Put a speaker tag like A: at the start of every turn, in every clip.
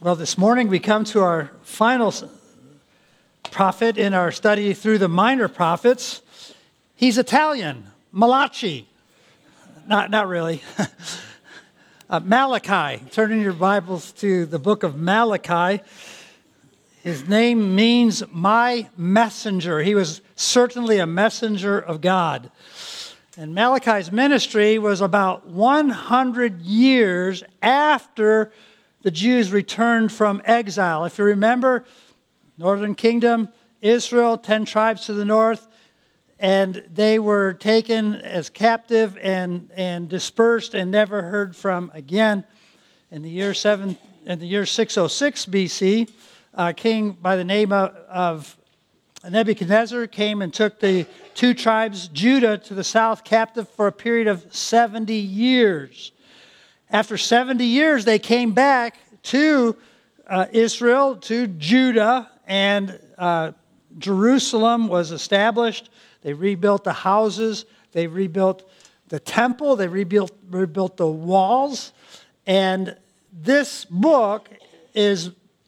A: Well, this morning we come to our final prophet in our study through the minor prophets. He's Italian, Malachi. Not really. Malachi. Turn in your Bibles to the book of Malachi. His name means my messenger. He was certainly a messenger of God. And Malachi's ministry was about 100 years after the Jews returned from exile. If you remember, Northern Kingdom, Israel, 10 tribes to the north, and they were taken as captive and dispersed and never heard from again. In the year 606 BC, a king by the name of Nebuchadnezzar came and took the two tribes, Judah, to the south captive for a period of 70 years. After 70 years, they came back to Israel, to Judah, and Jerusalem was established. They rebuilt the houses. They rebuilt the temple. They rebuilt the walls. And this book is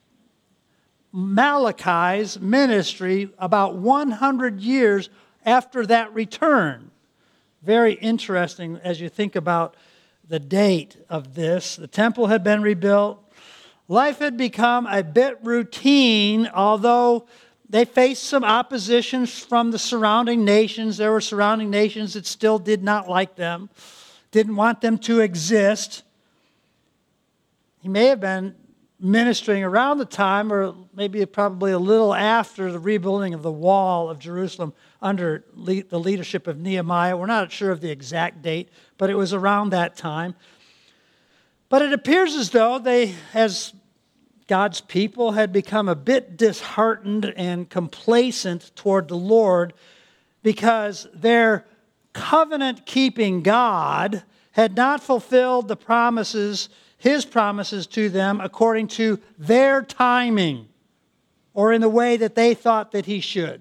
A: Malachi's ministry about 100 years after that return. Very interesting as you think about the date of this. The temple had been rebuilt. Life had become a bit routine, although they faced some opposition from the surrounding nations. There were surrounding nations that still did not like them, didn't want them to exist. He may have been ministering around the time, or maybe probably a little after the rebuilding of the wall of Jerusalem under the leadership of Nehemiah. We're not sure of the exact date, but it was around that time. But it appears as though they, as God's people, had become a bit disheartened and complacent toward the Lord because their covenant-keeping God had not fulfilled the promises, His promises to them according to their timing or in the way that they thought that He should.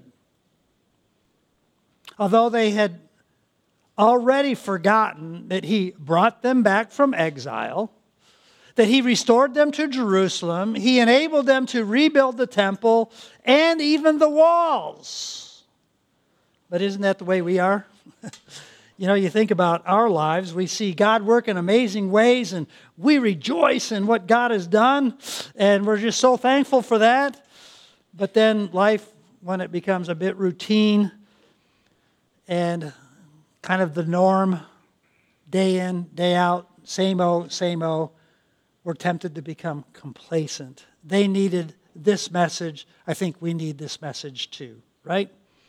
A: Although they had already forgotten that He brought them back from exile, that He restored them to Jerusalem, He enabled them to rebuild the temple and even the walls. But isn't that the way we are? You know, you think about our lives, we see God work in amazing ways, and we rejoice in what God has done, and we're just so thankful for that. But then life, when it becomes a bit routine and kind of the norm, day in, day out, same old, we're tempted to become complacent. They needed this message. I think we need this message too, right?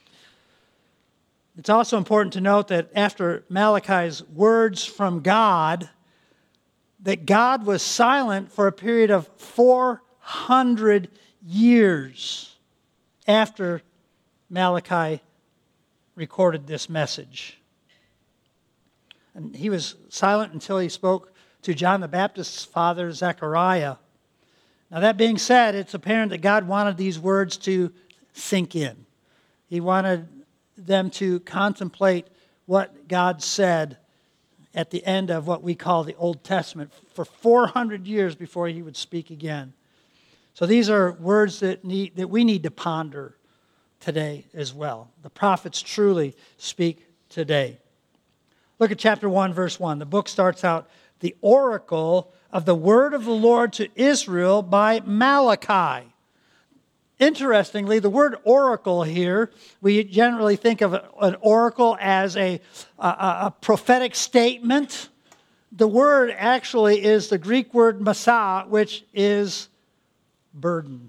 A: It's also important to note that after Malachi's words from God, that God was silent for a period of 400 years after Malachi recorded this message. And He was silent until He spoke to John the Baptist's father, Zechariah. Now, that being said, it's apparent that God wanted these words to sink in. He wanted them to contemplate what God said at the end of what we call the Old Testament for 400 years before He would speak again. So these are words that we need to ponder today as well. The prophets truly speak today. Look at chapter 1, verse 1. The book starts out, the oracle of the word of the Lord to Israel by Malachi. Interestingly, the word oracle here, we generally think of an oracle as a prophetic statement. The word actually is the Greek word masa, which is burden.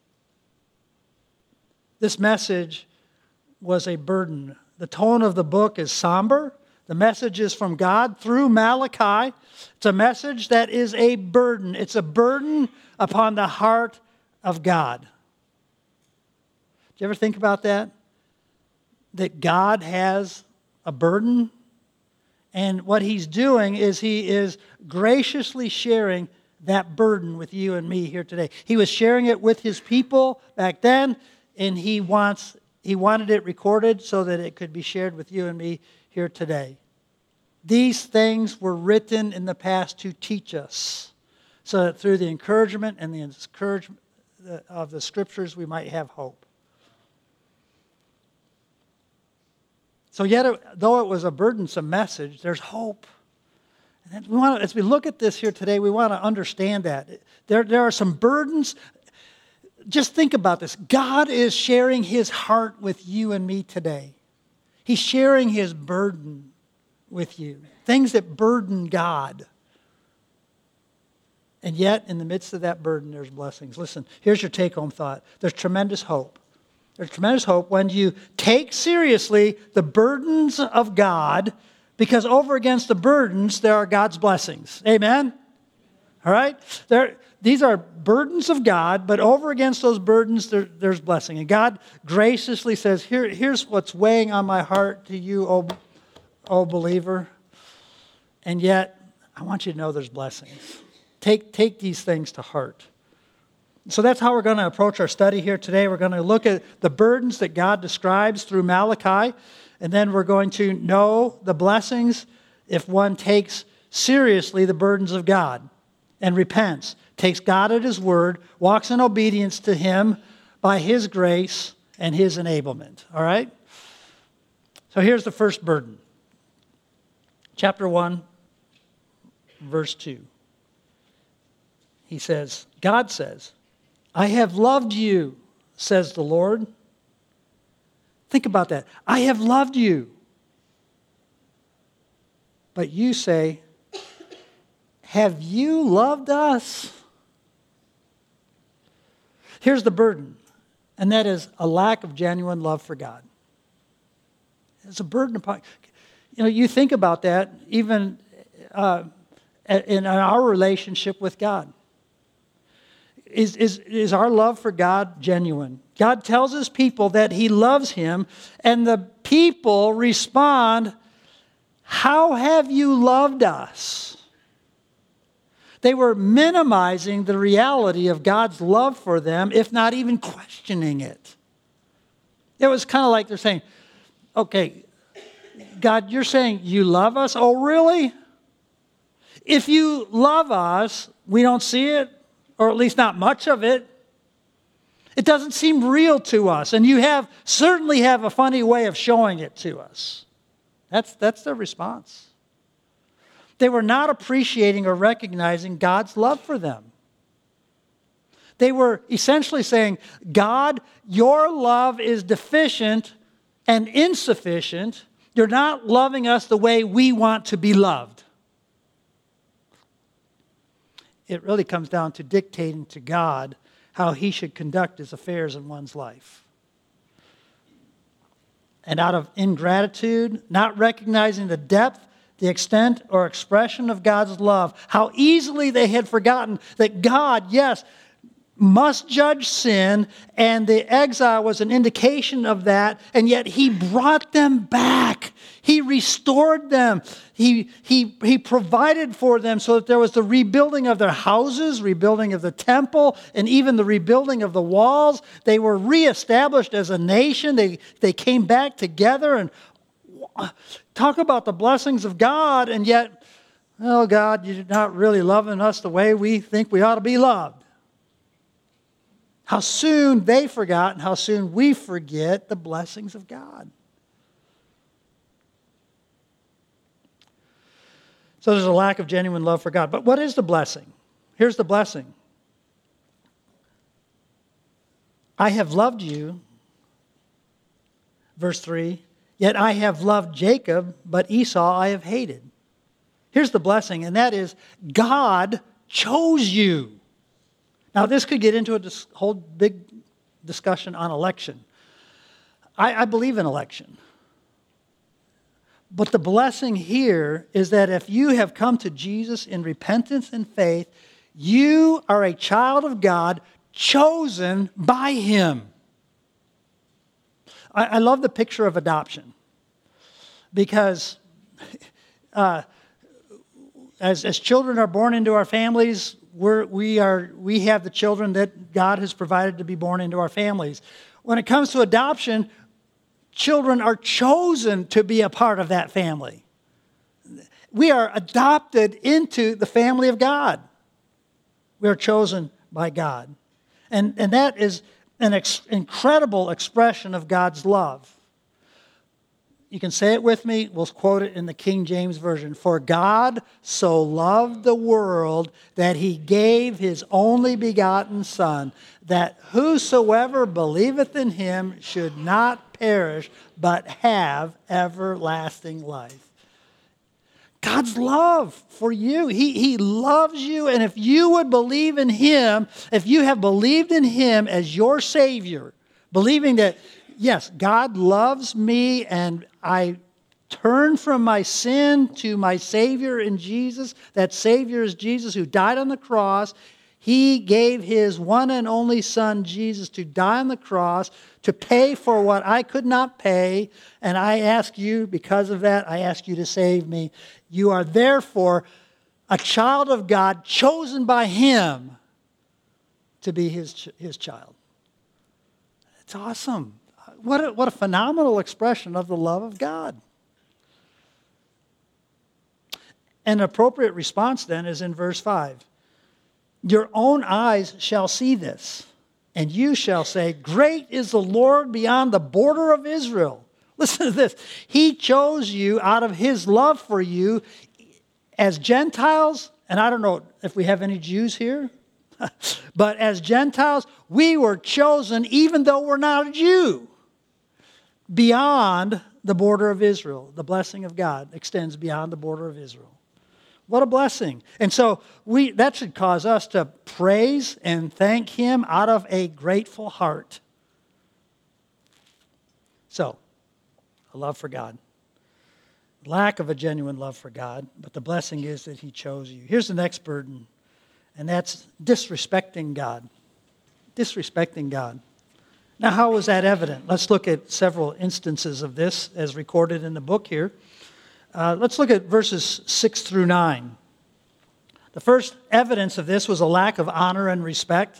A: This message was a burden. The tone of the book is somber. The message is from God through Malachi. It's a message that is a burden. It's a burden upon the heart of God. Do you ever think about that? That God has a burden? And what He's doing is He is graciously sharing that burden with you and me here today. He was sharing it with His people back then, and He wanted it recorded so that it could be shared with you and me here today. These things were written in the past to teach us, so that through the encouragement and the encouragement of the Scriptures we might have hope. So yet, though it was a burdensome message, there's hope. And as we look at this here today, we want to understand that. There are some burdens. Just think about this. God is sharing His heart with you and me today. He's sharing His burden with you. Things that burden God. And yet, in the midst of that burden, there's blessings. Listen, here's your take-home thought. There's tremendous hope. There's tremendous hope when you take seriously the burdens of God, because over against the burdens, there are God's blessings. Amen? All right? These are burdens of God, but over against those burdens, there's blessing. And God graciously says, here's what's weighing on my heart to you, O believer. And yet, I want you to know there's blessings. Take these things to heart. So that's how we're going to approach our study here today. We're going to look at the burdens that God describes through Malachi, and then we're going to know the blessings if one takes seriously the burdens of God and repents, takes God at His word, walks in obedience to Him by His grace and His enablement. All right? So here's the first burden. Chapter 1, verse 2. He says, God says, I have loved you, says the Lord. Think about that. I have loved you. But you say, have you loved us? Here's the burden, and that is a lack of genuine love for God. It's a burden upon you. You think about that even in our relationship with God. Is our love for God genuine? God tells His people that He loves Him, and the people respond, how have you loved us? They were minimizing the reality of God's love for them, if not even questioning it. It was kind of like they're saying, okay, God, you're saying you love us? Oh, really? If you love us, we don't see it. Or at least not much of it. It doesn't seem real to us. And you certainly have a funny way of showing it to us. That's their response. They were not appreciating or recognizing God's love for them. They were essentially saying, God, your love is deficient and insufficient. You're not loving us the way we want to be loved. It really comes down to dictating to God how He should conduct His affairs in one's life. And out of ingratitude, not recognizing the depth, the extent, or expression of God's love, how easily they had forgotten that God, yes, must judge sin, and the exile was an indication of that, and yet He brought them back. He restored them. He provided for them so that there was the rebuilding of their houses, rebuilding of the temple, and even the rebuilding of the walls. They were reestablished as a nation. They came back together, and talk about the blessings of God, and yet, oh God, you're not really loving us the way we think we ought to be loved. How soon they forgot and how soon we forget the blessings of God. So there's a lack of genuine love for God. But what is the blessing? Here's the blessing. I have loved you, verse 3, yet I have loved Jacob, but Esau I have hated. Here's the blessing, and that is God chose you. Now, this could get into a whole big discussion on election. I believe in election. But the blessing here is that if you have come to Jesus in repentance and faith, you are a child of God chosen by Him. I love the picture of adoption because as children are born into our families, we have the children that God has provided to be born into our families. When it comes to adoption, children are chosen to be a part of that family. We are adopted into the family of God. We are chosen by God. And that is an incredible expression of God's love. You can say it with me. We'll quote it in the King James Version. For God so loved the world that he gave his only begotten Son, that whosoever believeth in him should not perish, but have everlasting life. God's love for you. He loves you, and if you would believe in him, if you have believed in him as your Savior, believing that, yes, God loves me and I turn from my sin to my Savior in Jesus. That Savior is Jesus who died on the cross. He gave his one and only Son, Jesus, to die on the cross, to pay for what I could not pay. And I ask you, because of that, I ask you to save me. You are therefore a child of God, chosen by him to be his child. It's awesome. What a phenomenal expression of the love of God. An appropriate response then is in verse 5. Your own eyes shall see this, and you shall say, great is the Lord beyond the border of Israel. Listen to this. He chose you out of his love for you as Gentiles, and I don't know if we have any Jews here, but as Gentiles, we were chosen even though we're not a Jew. Beyond the border of Israel. The blessing of God extends beyond the border of Israel. What a blessing. And so that should cause us to praise and thank him out of a grateful heart. So, a love for God. Lack of a genuine love for God, but the blessing is that he chose you. Here's the next burden, and that's disrespecting God. Disrespecting God. Now, how was that evident? Let's look at several instances of this as recorded in the book here. Let's look at verses 6 through 9. The first evidence of this was a lack of honor and respect.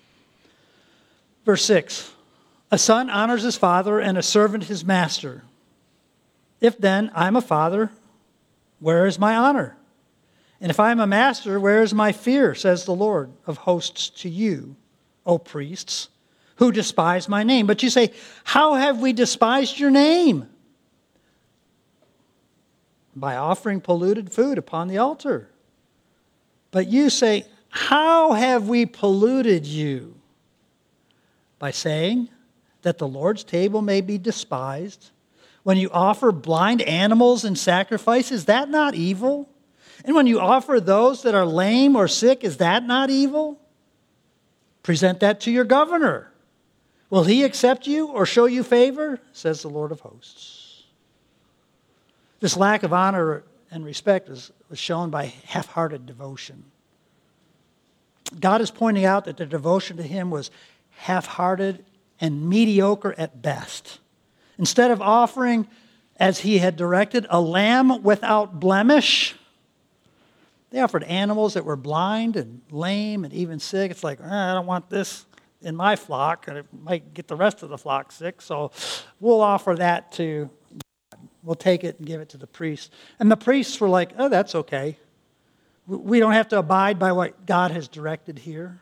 A: Verse 6, a son honors his father and a servant his master. If then I'm a father, where is my honor? And if I am a master, where is my fear, says the Lord of hosts to you, O priests, who despise my name. But you say, how have we despised your name? By offering polluted food upon the altar. But you say, how have we polluted you? By saying that the Lord's table may be despised. When you offer blind animals in sacrifice, is that not evil? And when you offer those that are lame or sick, is that not evil? Present that to your governor. Will he accept you or show you favor? Says the Lord of hosts. This lack of honor and respect was shown by half-hearted devotion. God is pointing out that the devotion to him was half-hearted and mediocre at best. Instead of offering, as he had directed, a lamb without blemish, they offered animals that were blind and lame and even sick. It's like, I don't want this in my flock, and it might get the rest of the flock sick, so we'll offer that to God. We'll take it and give it to the priests. And the priests were like, oh, that's okay. We don't have to abide by what God has directed here.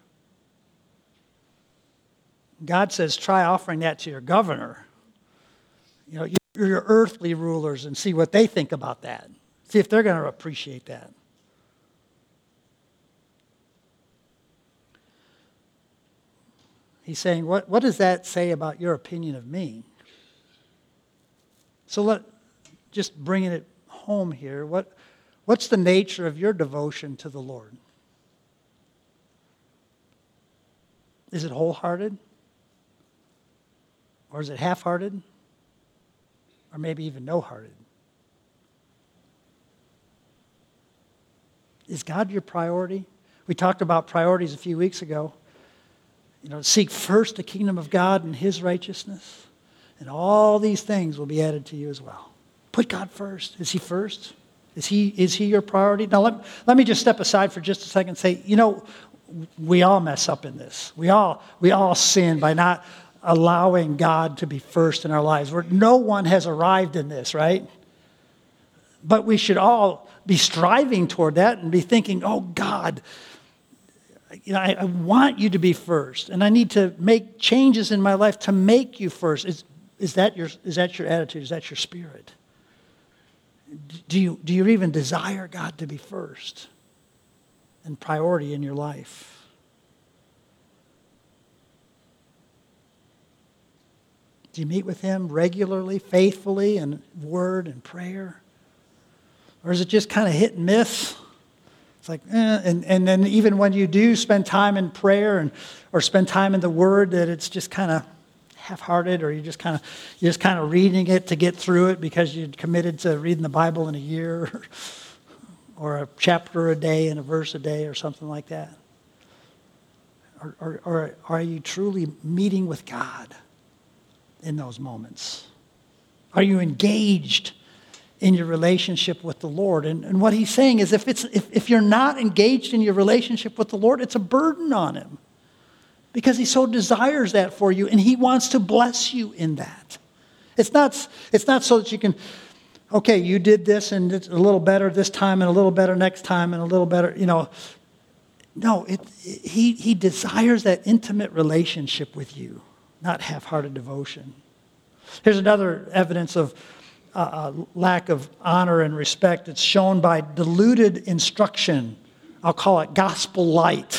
A: God says, try offering that to your governor. You know, your earthly rulers, and see what they think about that. See if they're going to appreciate that. He's saying, what does that say about your opinion of me? So just bringing it home here, what's the nature of your devotion to the Lord? Is it wholehearted? Or is it half-hearted? Or maybe even no-hearted? Is God your priority? We talked about priorities a few weeks ago. You know, seek first the kingdom of God and his righteousness, and all these things will be added to you as well. Put God first. Is he first? Is he your priority? Now let me just step aside for just a second and say, you know, we all mess up in this. We all sin by not allowing God to be first in our lives. No one has arrived in this, right? But we should all be striving toward that and be thinking, oh God, I want you to be first, and I need to make changes in my life to make you first. Is that your attitude? Is that your spirit? Do you even desire God to be first and priority in your life? Do you meet with Him regularly, faithfully, in word and prayer? Or is it just kind of hit and miss? It's like, and then even when you do spend time in prayer or spend time in the Word, that it's just kind of half-hearted, or you're just kind of reading it to get through it because you're committed to reading the Bible in a year, or a chapter a day and a verse a day, or something like that. Or are you truly meeting with God in those moments? Are you engaged in your relationship with the Lord? And what he's saying is if you're not engaged in your relationship with the Lord, it's a burden on Him. Because He so desires that for you, and He wants to bless you in that. It's not so that you can, okay, you did this and it's a little better this time and a little better next time and a little better, No, He desires that intimate relationship with you, not half-hearted devotion. Here's another evidence of lack of honor and respect. It's shown by diluted instruction. I'll call it gospel light.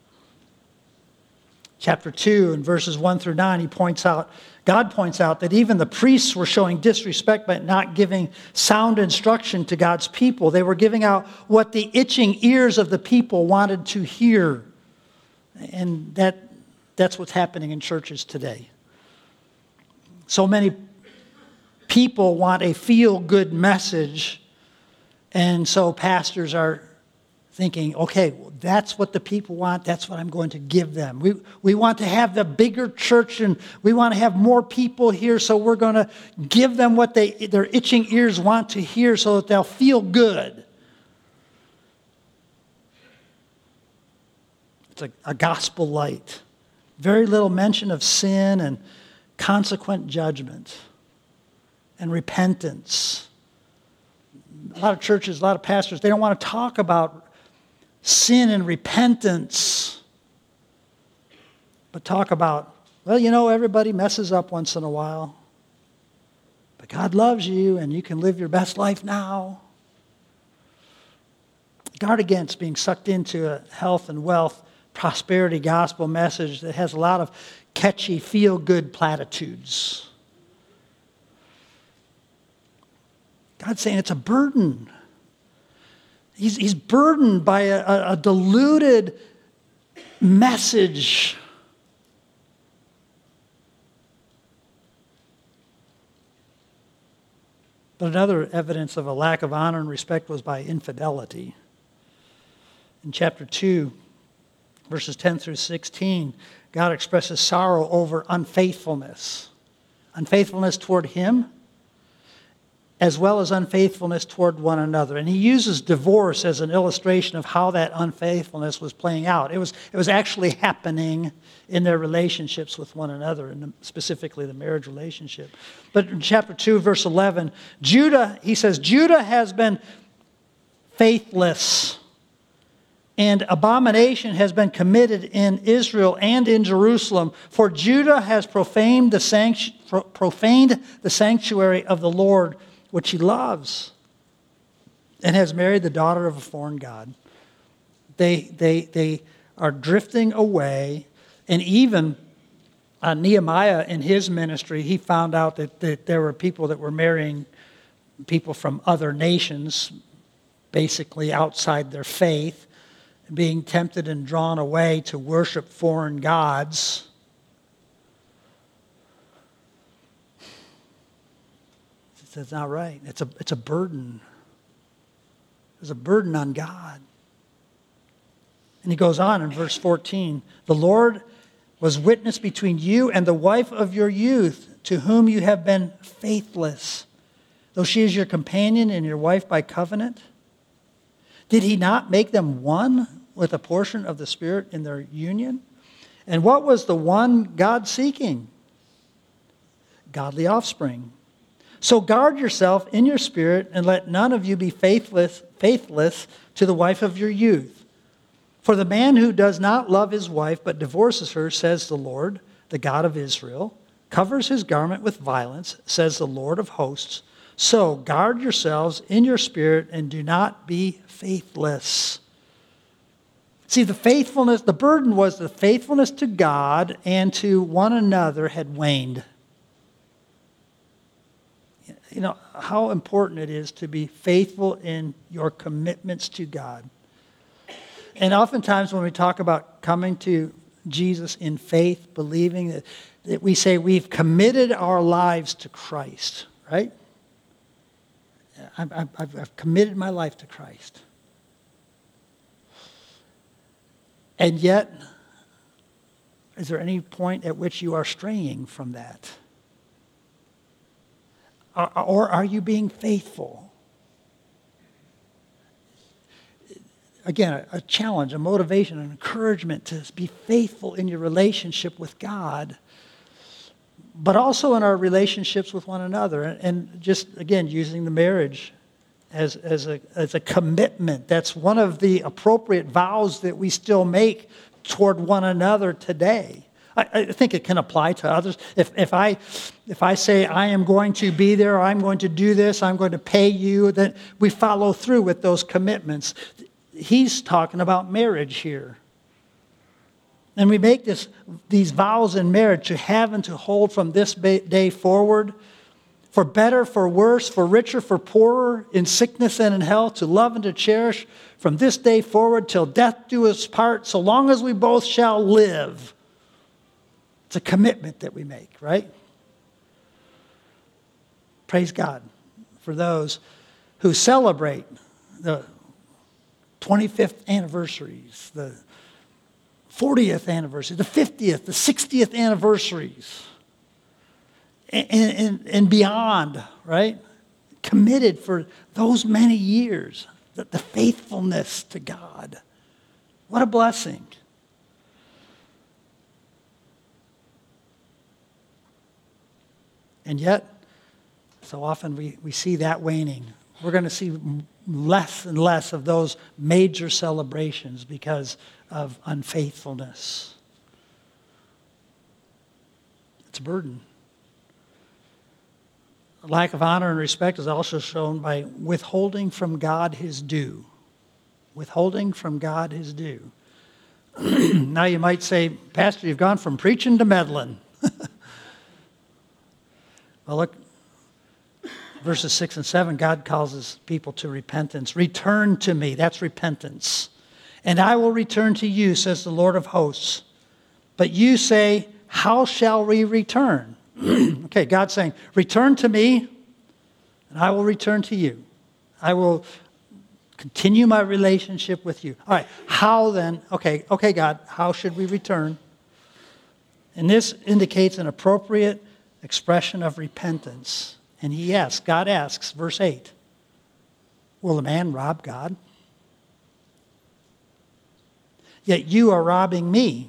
A: Chapter 2 and verses 1 through 9, God points out that even the priests were showing disrespect by not giving sound instruction to God's people. They were giving out what the itching ears of the people wanted to hear. And that's what's happening in churches today. So many people want a feel-good message, and so pastors are thinking, okay, well, that's what the people want, that's what I'm going to give them. We want to have the bigger church, and we want to have more people here, so we're going to give them what their itching ears want to hear so that they'll feel good. It's a gospel light. Very little mention of sin and consequent judgment and repentance. A lot of churches, a lot of pastors, they don't want to talk about sin and repentance, but talk about, well, everybody messes up once in a while, but God loves you and you can live your best life now. Guard against being sucked into a health and wealth, prosperity gospel message that has a lot of catchy, feel-good platitudes. God's saying it's a burden. He's burdened by a diluted message. But another evidence of a lack of honor and respect was by infidelity. In chapter 2, verses 10 through 16, God expresses sorrow over unfaithfulness. Unfaithfulness toward Him, as well as unfaithfulness toward one another. And He uses divorce as an illustration of how that unfaithfulness was playing out. It was actually happening in their relationships with one another, and specifically the marriage relationship. But in chapter 2, verse 11, he says, Judah has been faithless, and abomination has been committed in Israel and in Jerusalem, for Judah has profaned the sanctuary of the Lord, which He loves, and has married the daughter of a foreign god. They are drifting away, and even Nehemiah in his ministry, he found out that there were people that were marrying people from other nations, basically outside their faith, being tempted and drawn away to worship foreign gods. That's not right. It's a burden. There's a burden on God. And he goes on in verse 14, the Lord was witness between you and the wife of your youth, to whom you have been faithless, though she is your companion and your wife by covenant. Did He not make them one with a portion of the Spirit in their union? And what was the one God seeking? Godly offspring. So guard yourself in your spirit, and let none of you be faithless to the wife of your youth. For the man who does not love his wife but divorces her, says the Lord, the God of Israel, covers his garment with violence, says the Lord of hosts. So guard yourselves in your spirit and do not be faithless. See, the burden was the faithfulness to God and to one another had waned. You know, how important it is to be faithful in your commitments to God. And oftentimes when we talk about coming to Jesus in faith, believing that we say we've committed our lives to Christ, right? I've committed my life to Christ. And yet, is there any point at which you are straying from that? Or are you being faithful? Again, a challenge, a motivation, an encouragement to be faithful in your relationship with God, but also in our relationships with one another. And just, again, using the marriage as a commitment. That's one of the appropriate vows that we still make toward one another today. I think it can apply to others. If I say I am going to be there, or I'm going to do this, I'm going to pay you, then we follow through with those commitments. He's talking about marriage here. And we make these vows in marriage to have and to hold from this day forward, for better, for worse, for richer, for poorer, in sickness and in health, to love and to cherish from this day forward till death do us part, so long as we both shall live. It's a commitment that we make, right? Praise God for those who celebrate the 25th anniversaries, the 40th anniversary, the 50th, the 60th anniversaries, and beyond, right? Committed for those many years, the faithfulness to God. What a blessing. And yet, so often we see that waning. We're going to see less and less of those major celebrations because of unfaithfulness. It's a burden. A lack of honor and respect is also shown by withholding from God his due. Withholding from God his due. Now you might say, Pastor, you've gone from preaching to meddling. Well, look, verses 6 and 7, God calls his people to repentance. Return to me, that's repentance. And I will return to you, says the Lord of hosts. But you say, how shall we return? Okay, God's saying, return to me, and I will return to you. I will continue my relationship with you. All right, how then? Okay, God, how should we return? And this indicates an appropriate expression of repentance. And God asks, verse 8, will a man rob God? Yet you are robbing me.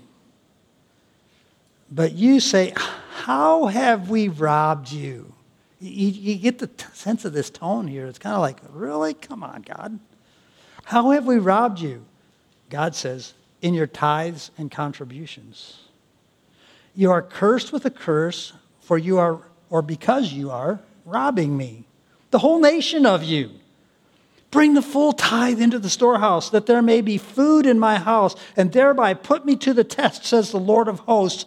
A: But you say, how have we robbed you? You get the sense of this tone here. It's kind of like, really? Come on, God. How have we robbed you? God says, in your tithes and contributions. You are cursed with a curse, for you are, or because you are, robbing me, the whole nation of you. Bring the full tithe into the storehouse, that there may be food in my house, and thereby put me to the test, says the Lord of hosts.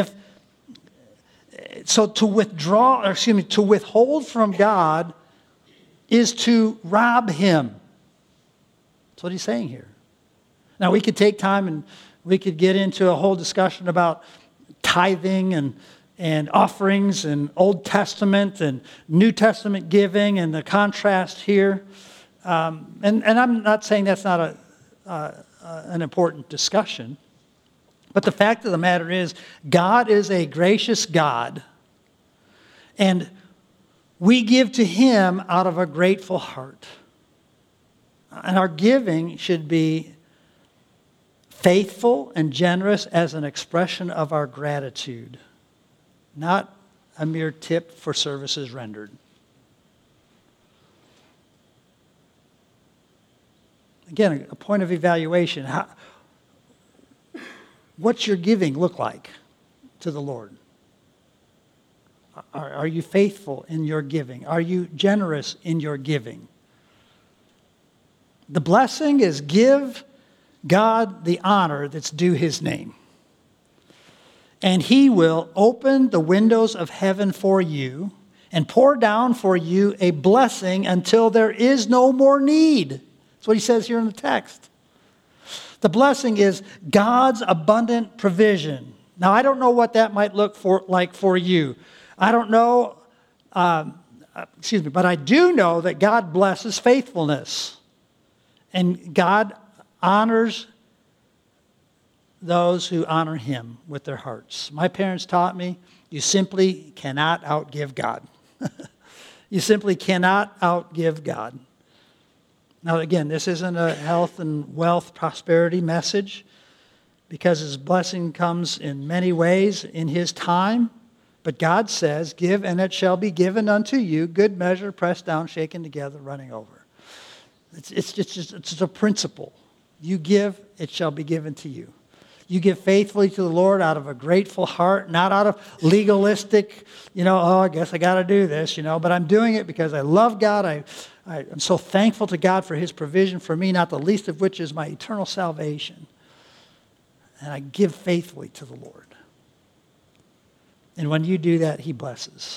A: To withhold from God is to rob him. That's what he's saying here. Now we could take time and we could get into a whole discussion about tithing and offerings and Old Testament and New Testament giving and the contrast here. And I'm not saying that's not an important discussion. But the fact of the matter is, God is a gracious God. And we give to him out of a grateful heart. And our giving should be faithful and generous as an expression of our gratitude, not a mere tip for services rendered. Again, a point of evaluation. What's your giving look like to the Lord? Are you faithful in your giving? Are you generous in your giving? The blessing is give God the honor that's due his name. And he will open the windows of heaven for you and pour down for you a blessing until there is no more need. That's what he says here in the text. The blessing is God's abundant provision. Now, I don't know what that might look like for you. I don't know, but I do know that God blesses faithfulness. And God honors those who honor him with their hearts. My parents taught me, you simply cannot outgive God. You simply cannot outgive God. Now, again, this isn't a health and wealth prosperity message because his blessing comes in many ways in his time. But God says, give and it shall be given unto you, good measure, pressed down, shaken together, running over. It's just a principle. You give, it shall be given to you. You give faithfully to the Lord out of a grateful heart, not out of legalistic, I guess I got to do this, but I'm doing it because I love God. I'm so thankful to God for his provision for me, not the least of which is my eternal salvation. And I give faithfully to the Lord. And when you do that, he blesses.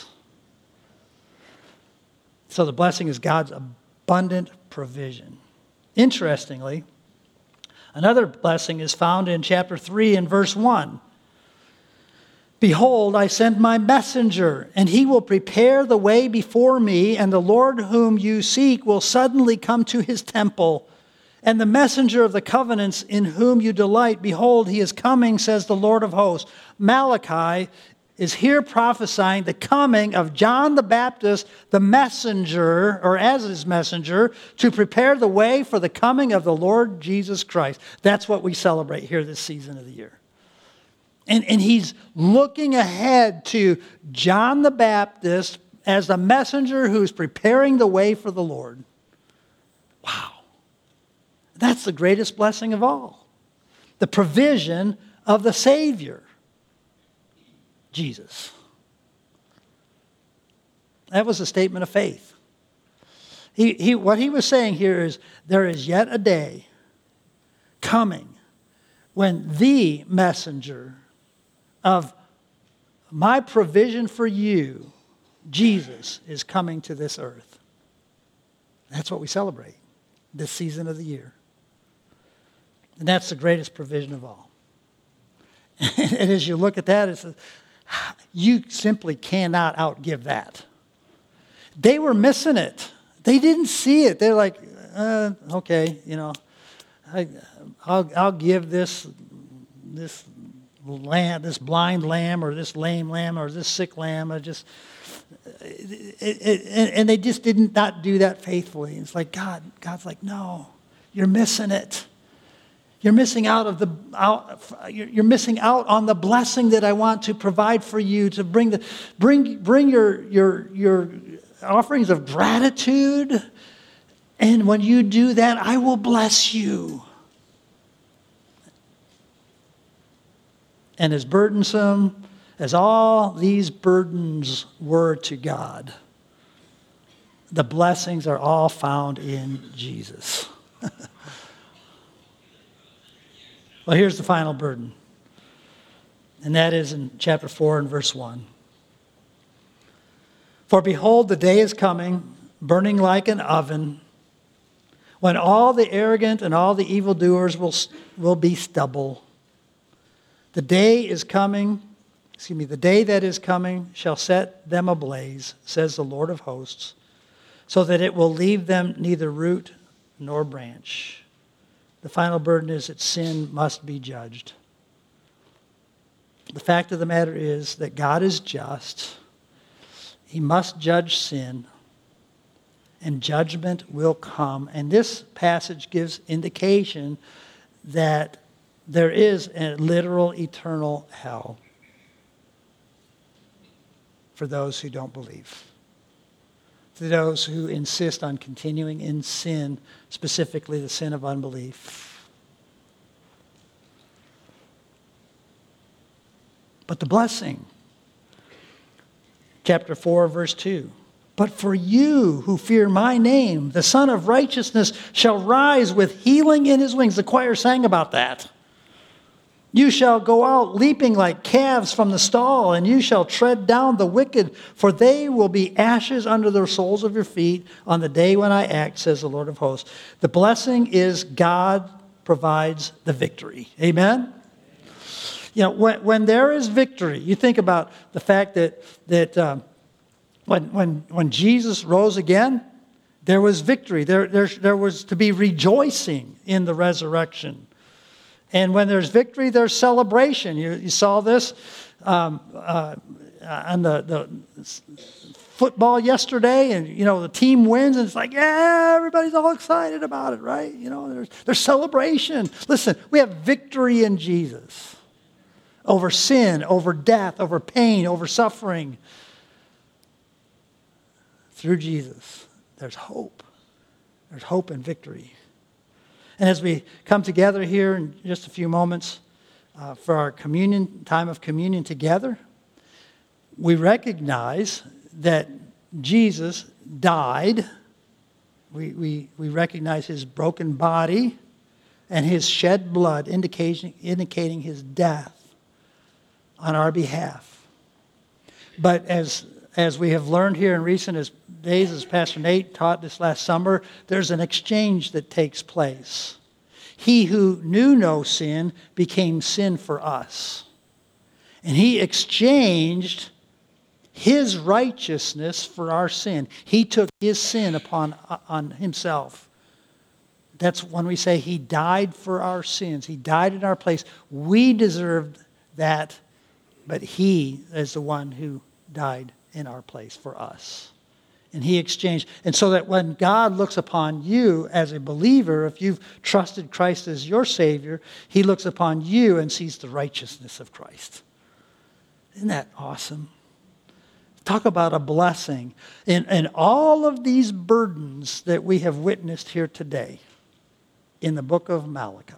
A: So the blessing is God's abundant provision. Interestingly, another blessing is found in chapter 3 and verse 1. Behold, I send my messenger, and he will prepare the way before me, and the Lord whom you seek will suddenly come to his temple. And the messenger of the covenants in whom you delight, behold, he is coming, says the Lord of hosts. Malachi is here prophesying the coming of John the Baptist, the messenger, or as his messenger, to prepare the way for the coming of the Lord Jesus Christ. That's what we celebrate here this season of the year. And he's looking ahead to John the Baptist as the messenger who's preparing the way for the Lord. Wow. That's the greatest blessing of all. The provision of the Savior, Jesus. That was a statement of faith. What he was saying here is, there is yet a day coming when the messenger of my provision for you, Jesus, is coming to this earth. That's what we celebrate this season of the year. And that's the greatest provision of all. And as you look at that, it's you simply cannot outgive that. They were missing it. They didn't see it. They're like, okay, I'll give this lamb, this blind lamb, or this lame lamb, or this sick lamb. And they just did not do that faithfully. It's like God's like, no, you're missing it. You're missing out you're missing out on the blessing that I want to provide for you, to bring your offerings of gratitude. And when you do that, I will bless you. And as burdensome as all these burdens were to God, the blessings are all found in Jesus. Well, here's the final burden. And that is in chapter 4 and verse 1. For behold, the day is coming, burning like an oven, when all the arrogant and all the evildoers will be stubble. The day that is coming shall set them ablaze, says the Lord of hosts, so that it will leave them neither root nor branch. The final burden is that sin must be judged. The fact of the matter is that God is just. He must judge sin, and judgment will come. And this passage gives indication that there is a literal eternal hell for those who don't believe. For those who insist on continuing in sin, specifically the sin of unbelief. But the blessing, chapter 4, verse 2. But for you who fear my name, the Son of Righteousness shall rise with healing in his wings. The choir sang about that. You shall go out leaping like calves from the stall, and you shall tread down the wicked, for they will be ashes under the soles of your feet on the day when I act, says the Lord of hosts. The blessing is God provides the victory. Amen? You know, when there is victory, you think about the fact that when Jesus rose again, there was victory. There was to be rejoicing in the resurrection. And when there's victory, there's celebration. You saw this on the football yesterday, and the team wins, and it's like, yeah, everybody's all excited about it, right? There's celebration. Listen, we have victory in Jesus over sin, over death, over pain, over suffering. Through Jesus, there's hope. There's hope and victory. And as we come together here in just a few moments for our time of communion together, we recognize that Jesus died. We recognize his broken body and his shed blood, indicating his death on our behalf. But as we have learned here in recent days, as Pastor Nate taught this last summer, there's an exchange that takes place. He who knew no sin became sin for us. And he exchanged his righteousness for our sin. He took his sin on himself. That's when we say he died for our sins. He died in our place. We deserved that, but he is the one who died in our place for us. And he exchanged. And so that when God looks upon you as a believer, if you've trusted Christ as your Savior, he looks upon you and sees the righteousness of Christ. Isn't that awesome? Talk about a blessing. In all of these burdens that we have witnessed here today in the book of Malachi,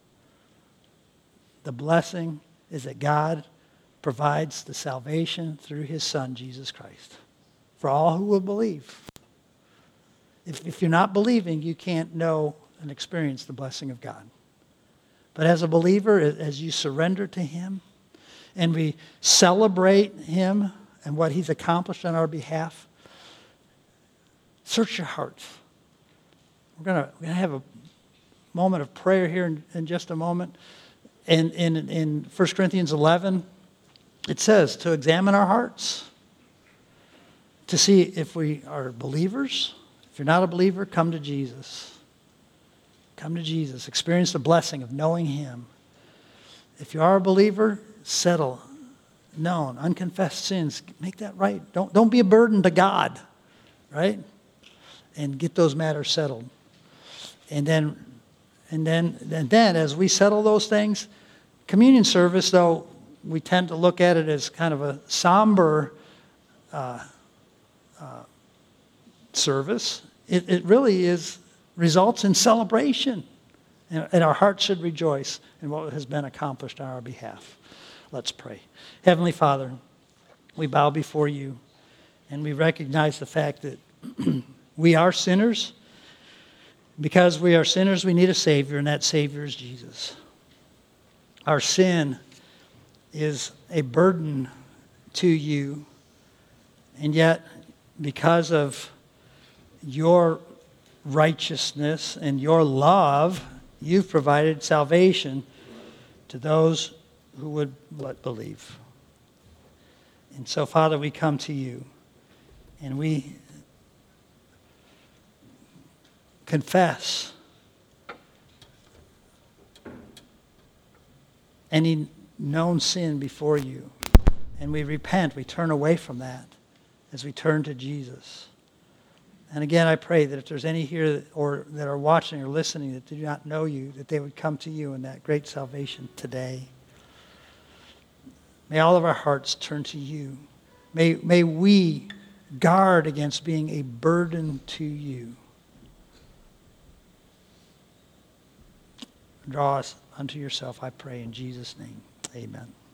A: the blessing is that God provides the salvation through his Son, Jesus Christ, for all who will believe. If you're not believing, you can't know and experience the blessing of God. But as a believer, as you surrender to him, and we celebrate him and what he's accomplished on our behalf, search your hearts. We're going to have a moment of prayer here in just a moment. And in 1 Corinthians 11, it says to examine our hearts, to see if we are believers. If you're not a believer, come to Jesus. Come to Jesus. Experience the blessing of knowing him. If you are a believer, settle known, unconfessed sins. Make that right. Don't be a burden to God, right? And get those matters settled. And then as we settle those things, communion service, though, we tend to look at it as kind of a somber service. It really results in celebration. And our hearts should rejoice in what has been accomplished on our behalf. Let's pray. Heavenly Father, we bow before you, and we recognize the fact that we are sinners. Because we are sinners, we need a Savior, and that Savior is Jesus. Our sin is a burden to you, and yet because of your righteousness and your love, you've provided salvation to those who would but believe. And so, Father, we come to you, and we confess any known sin before you. And we repent, we turn away from that as we turn to Jesus. And again, I pray that if there's any here or that are watching or listening that do not know you, that they would come to you in that great salvation today. May all of our hearts turn to you. May we guard against being a burden to you. Draw us unto yourself, I pray, in Jesus' name. Amen.